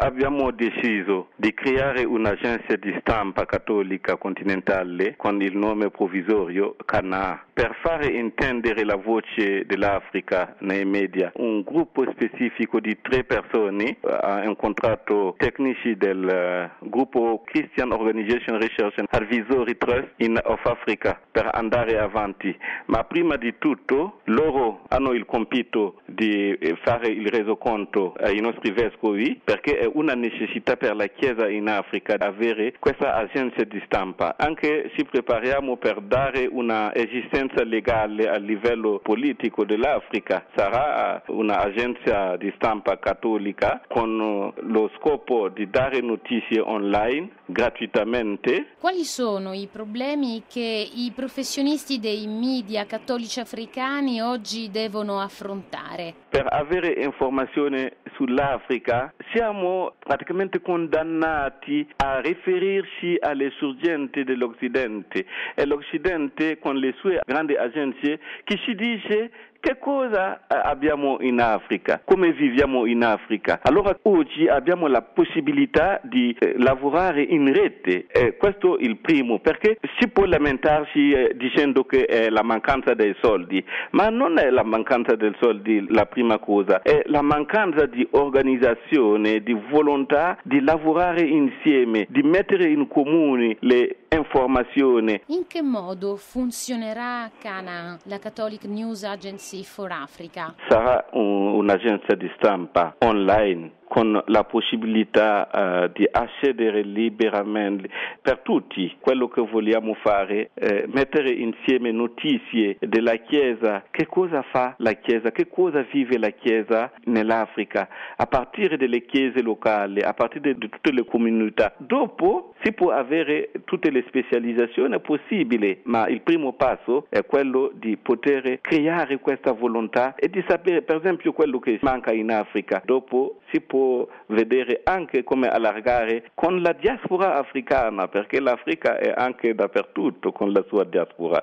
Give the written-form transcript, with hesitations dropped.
abbiamo deciso di creare un'agenzia di stampa cattolica continentale con il nome provvisorio CANA per fare intendere la voce dell'Africa nei media. Un gruppo specifico di 3 persone ha incontrato tecnici del gruppo Christian Organization Research and Advisory Trust of Africa per andare avanti. Ma prima di tutto loro hanno il compito di fare il resoconto ai nostri vescovi, perché è una necessità per la Chiesa in Africa avere questa agenzia di stampa. Anche ci prepariamo per dare una esistenza legale a livello politico dell'Africa. Sarà un'agenzia di stampa cattolica con lo scopo di dare notizie online gratuitamente. Quali sono i problemi che i professionisti dei media cattolici africani oggi devono affrontare? Per avere informazione sull'Africa siamo praticamente condannati a riferirci alle sorgenti dell'Occidente, e l'Occidente con le sue grandi agenzie che ci dice che cosa abbiamo in Africa, come viviamo in Africa. Allora oggi abbiamo la possibilità di lavorare in rete, questo è il primo, perché si può lamentarsi dicendo che è la mancanza dei soldi, ma non è la mancanza dei soldi la prima cosa, è la mancanza di organizzazione, di volontà di lavorare insieme, di mettere in comune le informazioni. In che modo funzionerà CANA, la Catholic News Agency for Africa? Sarà un'agenzia di stampa online con la possibilità di accedere liberamente per tutti. Quello che vogliamo fare è mettere insieme notizie della Chiesa, che cosa fa la Chiesa, che cosa vive la Chiesa nell'Africa, a partire dalle chiese locali, a partire da tutte le comunità. Dopo si può avere tutte le specializzazioni possibili, ma il primo passo è quello di poter creare questa volontà e di sapere, per esempio, quello che manca in Africa. Dopo si può vedere anche come allargare con la diaspora africana, perché l'Africa è anche dappertutto con la sua diaspora.